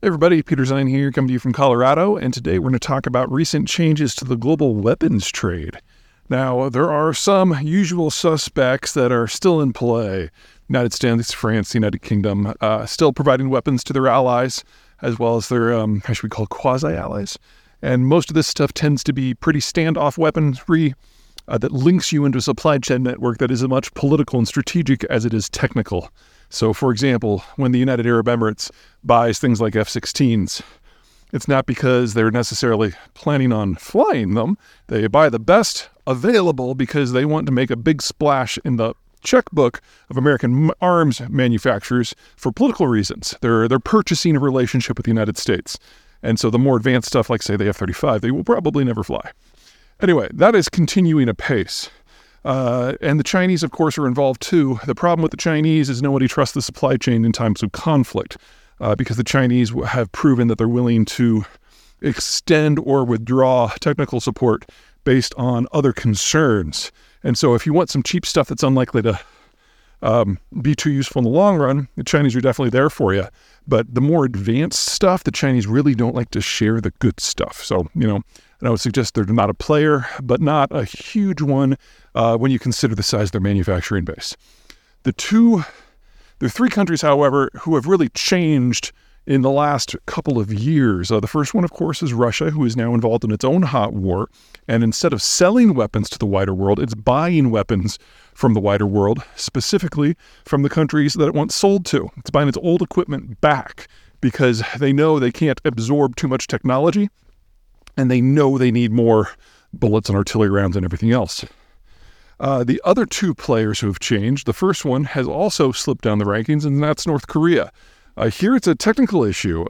Hey everybody, Peter Zine here, coming to you from Colorado, and today we're going to talk about recent changes to the global weapons trade. Now, there are some usual suspects that are still in play. United States, France, United Kingdom, still providing weapons to their allies, as well as their, how should we call quasi-allies? And most of this stuff tends to be pretty standoff weaponry that links you into a supply chain network that is as much political and strategic as it is technical. So, for example, when the United Arab Emirates buys things like F-16s, it's not because they're necessarily planning on flying them. They buy the best available because they want to make a big splash in the checkbook of American arms manufacturers for political reasons. They're purchasing a relationship with the United States. And so the more advanced stuff, like, say, the F-35, they will probably never fly. Anyway, that is continuing apace. And the Chinese, of course, are involved too. The problem with the Chinese is nobody trusts the supply chain in times of conflict, because the Chinese have proven that they're willing to extend or withdraw technical support based on other concerns. And so if you want some cheap stuff that's unlikely to be too useful in the long run, the Chinese are definitely there for you. But the more advanced stuff, the Chinese really don't like to share the good stuff. So, and I would suggest they're not a player, but not a huge one when you consider the size of their manufacturing base. There are three countries, however, who have really changed in the last couple of years. The first one, of course, is Russia, who is now involved in its own hot war. And instead of selling weapons to the wider world, it's buying weapons from the wider world, specifically from the countries that it once sold to. It's buying its old equipment back because they know they can't absorb too much technology, and they know they need more bullets and artillery rounds and everything else. The other two players who have changed, the first one has also slipped down the rankings, and that's North Korea. Here it's a technical issue.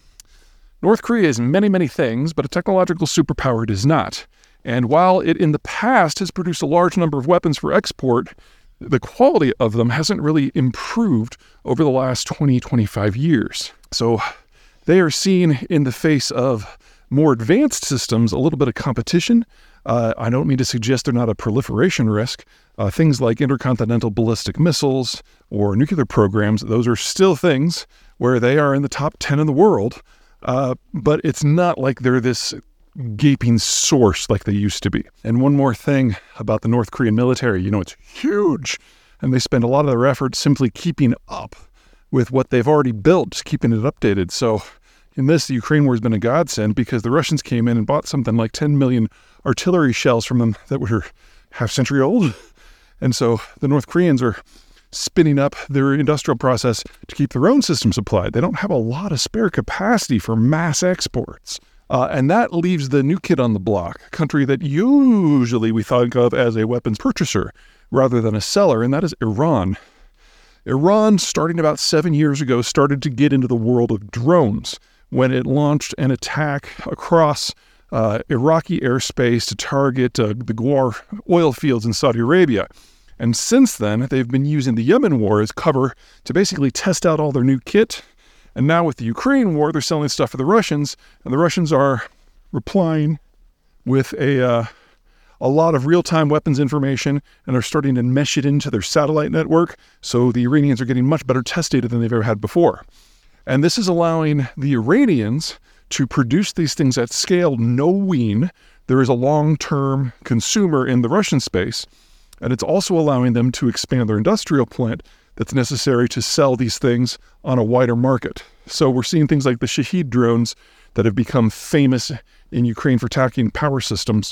North Korea is many, many things, but a technological superpower it is not. And while it in the past has produced a large number of weapons for export, the quality of them hasn't really improved over the last 20, 25 years. So they are seen in the face of more advanced systems, a little bit of competition. I don't mean to suggest they're not a proliferation risk. Things like intercontinental ballistic missiles or nuclear programs, those are still things where they are in the top 10 in the world. But it's not like they're this gaping source like they used to be. And one more thing about the North Korean military, it's huge. And they spend a lot of their effort simply keeping up with what they've already built, just keeping it updated. So in this, the Ukraine war has been a godsend because the Russians came in and bought something like 10 million artillery shells from them that were half-century old. And so the North Koreans are spinning up their industrial process to keep their own system supplied. They don't have a lot of spare capacity for mass exports. And that leaves the new kid on the block, a country that usually we think of as a weapons purchaser rather than a seller, and that is Iran. Iran, starting about 7 years ago, started to get into the world of drones when it launched an attack across Iraqi airspace to target the Ghawar oil fields in Saudi Arabia. And since then, they've been using the Yemen war as cover to basically test out all their new kit. And now with the Ukraine war, they're selling stuff to the Russians, and the Russians are replying with a lot of real-time weapons information and are starting to mesh it into their satellite network, so the Iranians are getting much better test data than they've ever had before. And this is allowing the Iranians to produce these things at scale, knowing there is a long-term consumer in the Russian space, and it's also allowing them to expand their industrial plant that's necessary to sell these things on a wider market. So we're seeing things like the Shahed drones that have become famous in Ukraine for attacking power systems,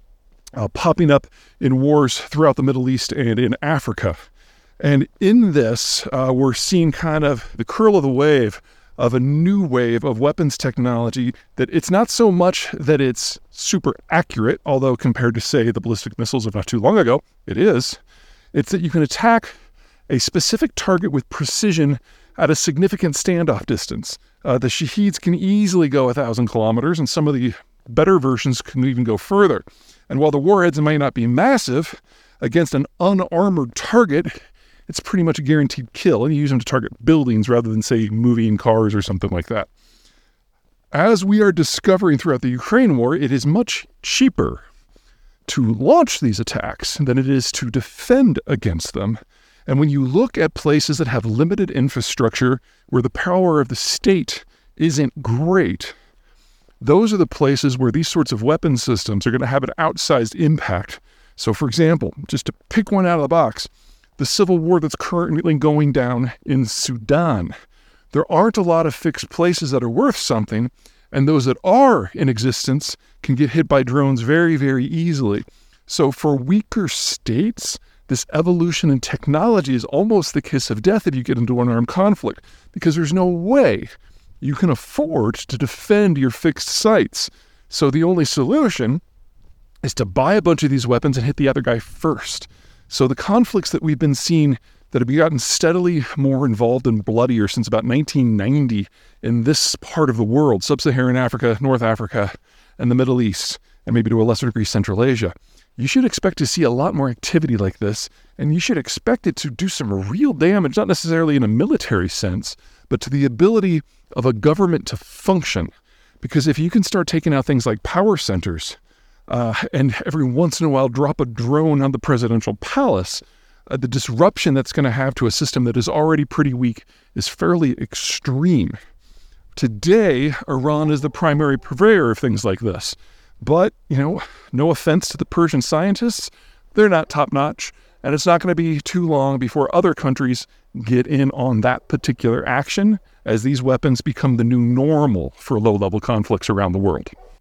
popping up in wars throughout the Middle East and in Africa. And in this, we're seeing kind of the curl of the wave of a new wave of weapons technology that it's not so much that it's super accurate, although compared to, say, the ballistic missiles of not too long ago, it is. It's that you can attack a specific target with precision at a significant standoff distance. The Shaheds can easily go 1,000 kilometers, and some of the better versions can even go further. And while the warheads may not be massive, against an unarmored target, it's pretty much a guaranteed kill, and you use them to target buildings rather than, say, moving cars or something like that. As we are discovering throughout the Ukraine war, it is much cheaper to launch these attacks than it is to defend against them. And when you look at places that have limited infrastructure, where the power of the state isn't great, those are the places where these sorts of weapon systems are going to have an outsized impact. So, for example, just to pick one out of the box, the civil war that's currently going down in Sudan. There aren't a lot of fixed places that are worth something, and those that are in existence can get hit by drones very, very easily. So for weaker states, this evolution in technology is almost the kiss of death if you get into an armed conflict, because there's no way you can afford to defend your fixed sites. So the only solution is to buy a bunch of these weapons and hit the other guy first. So the conflicts that we've been seeing that have gotten steadily more involved and bloodier since about 1990 in this part of the world, sub-Saharan Africa, North Africa, and the Middle East, and maybe to a lesser degree Central Asia, you should expect to see a lot more activity like this, and you should expect it to do some real damage, not necessarily in a military sense, but to the ability of a government to function. Because if you can start taking out things like power centers, and every once in a while drop a drone on the presidential palace, the disruption that's going to have to a system that is already pretty weak is fairly extreme. Today, Iran is the primary purveyor of things like this. But, no offense to the Persian scientists, they're not top-notch, and it's not going to be too long before other countries get in on that particular action as these weapons become the new normal for low-level conflicts around the world.